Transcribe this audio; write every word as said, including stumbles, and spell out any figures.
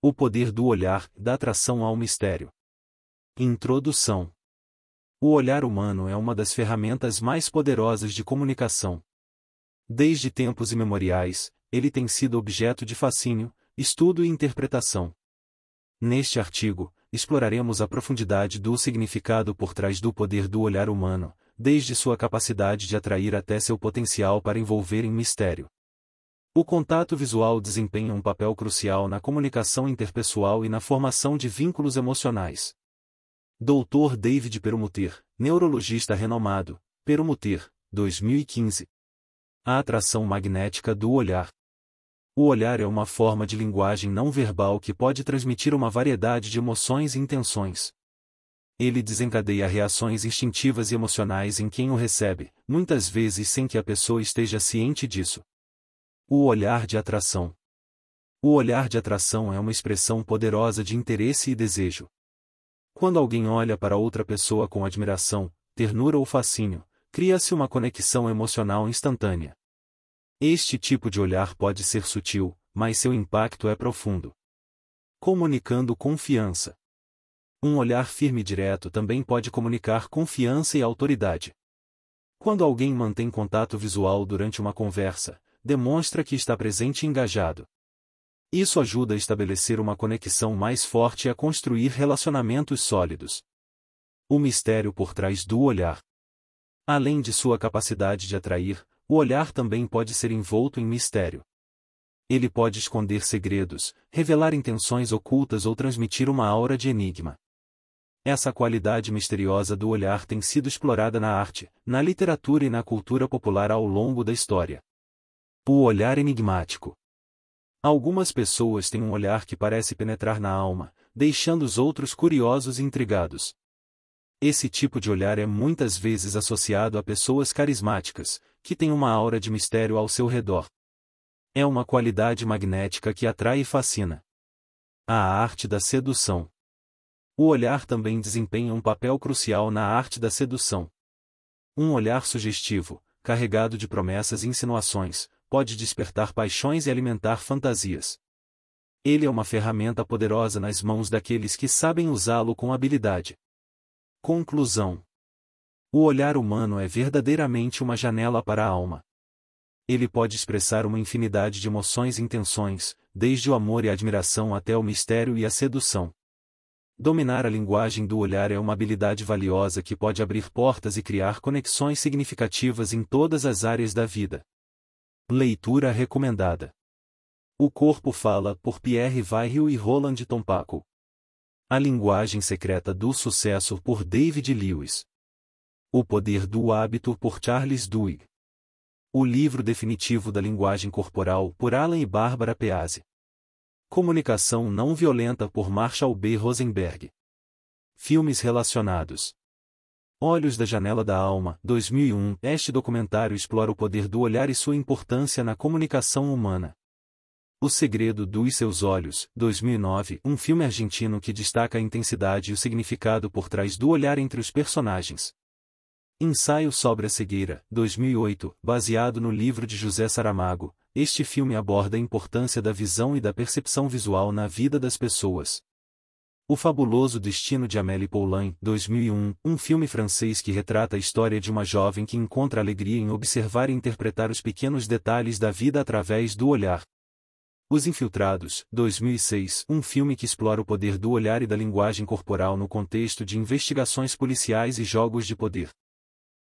O poder do olhar, da atração ao mistério. Introdução. O olhar humano é uma das ferramentas mais poderosas de comunicação. Desde tempos imemoriais, ele tem sido objeto de fascínio, estudo e interpretação. Neste artigo, exploraremos a profundidade do significado por trás do poder do olhar humano, desde sua capacidade de atrair até seu potencial para envolver em mistério. O contato visual desempenha um papel crucial na comunicação interpessoal e na formação de vínculos emocionais. doutor David Perlmutter, neurologista renomado, Perlmutter, dois mil e quinze. A atração magnética do olhar. O olhar é uma forma de linguagem não verbal que pode transmitir uma variedade de emoções e intenções. Ele desencadeia reações instintivas e emocionais em quem o recebe, muitas vezes sem que a pessoa esteja ciente disso. O olhar de atração. O olhar de atração é uma expressão poderosa de interesse e desejo. Quando alguém olha para outra pessoa com admiração, ternura ou fascínio, cria-se uma conexão emocional instantânea. Este tipo de olhar pode ser sutil, mas seu impacto é profundo. Comunicando confiança. Um olhar firme e direto também pode comunicar confiança e autoridade. Quando alguém mantém contato visual durante uma conversa, demonstra que está presente e engajado. Isso ajuda a estabelecer uma conexão mais forte e a construir relacionamentos sólidos. O mistério por trás do olhar. Além de sua capacidade de atrair, o olhar também pode ser envolto em mistério. Ele pode esconder segredos, revelar intenções ocultas ou transmitir uma aura de enigma. Essa qualidade misteriosa do olhar tem sido explorada na arte, na literatura e na cultura popular ao longo da história. O olhar enigmático. Algumas pessoas têm um olhar que parece penetrar na alma, deixando os outros curiosos e intrigados. Esse tipo de olhar é muitas vezes associado a pessoas carismáticas, que têm uma aura de mistério ao seu redor. É uma qualidade magnética que atrai e fascina. A arte da sedução. O olhar também desempenha um papel crucial na arte da sedução. Um olhar sugestivo, carregado de promessas e insinuações, pode despertar paixões e alimentar fantasias. Ele é uma ferramenta poderosa nas mãos daqueles que sabem usá-lo com habilidade. Conclusão. O olhar humano é verdadeiramente uma janela para a alma. Ele pode expressar uma infinidade de emoções e intenções, desde o amor e a admiração até o mistério e a sedução. Dominar a linguagem do olhar é uma habilidade valiosa que pode abrir portas e criar conexões significativas em todas as áreas da vida. Leitura recomendada. O Corpo Fala, por Pierre Vaillant e Roland Tompaco. A Linguagem Secreta do Sucesso, por David Lewis. O Poder do Hábito, por Charles Duhigg. O Livro Definitivo da Linguagem Corporal, por Alan e Barbara Peazzi. Comunicação Não Violenta, por Marshall B. Rosenberg. Filmes relacionados. Olhos da Janela da Alma, dois mil e um. Este documentário explora o poder do olhar e sua importância na comunicação humana. O Segredo dos Seus Olhos, dois mil e nove. Um filme argentino que destaca a intensidade e o significado por trás do olhar entre os personagens. Ensaio sobre a Cegueira, dois mil e oito. Baseado no livro de José Saramago, este filme aborda a importância da visão e da percepção visual na vida das pessoas. O Fabuloso Destino de Amélie Poulain, dois mil e um, um filme francês que retrata a história de uma jovem que encontra alegria em observar e interpretar os pequenos detalhes da vida através do olhar. Os Infiltrados, dois mil e seis, um filme que explora o poder do olhar e da linguagem corporal no contexto de investigações policiais e jogos de poder.